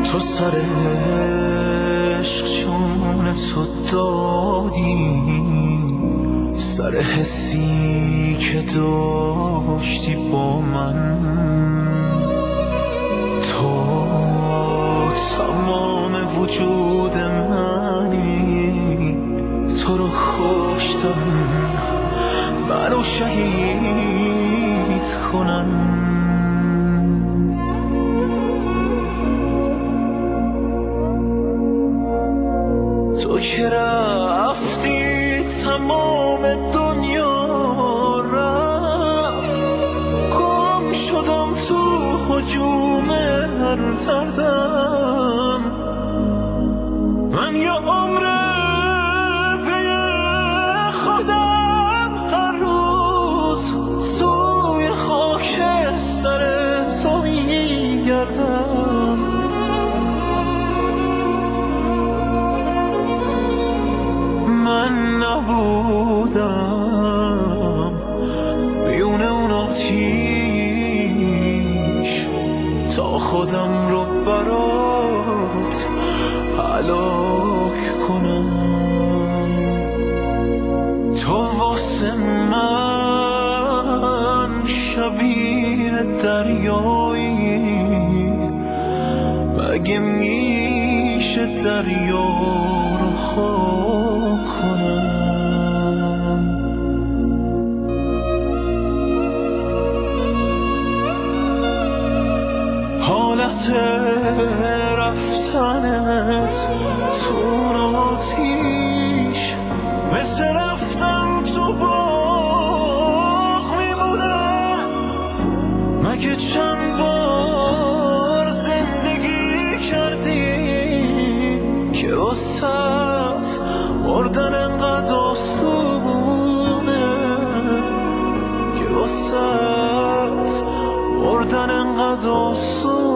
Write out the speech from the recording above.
تو سر عشق چون تو دادی، سر حسی که داشتی با من. تو تمام وجود منی، تو رو کشتم منو شهید کنن. تو که رفتی تمام دنیا رفت، گم شدم تو هجوم هر دردم. من یه عمره پی خودم هر روز سوی خاک سر تو میگردم. من نبودم بیون اون آتیش تا خودم رو برات هلاک کنم. تو واسه من شبیه دریایی، مگه میشه دریا رو خاک کنم؟ حالت رفتنت تو آتیش مثل رفتن تو باغ میمونه. مگه چند بار زندگی کردی که واسط مردن انقدر آسونه، که واسط مردن انقدر آسونه.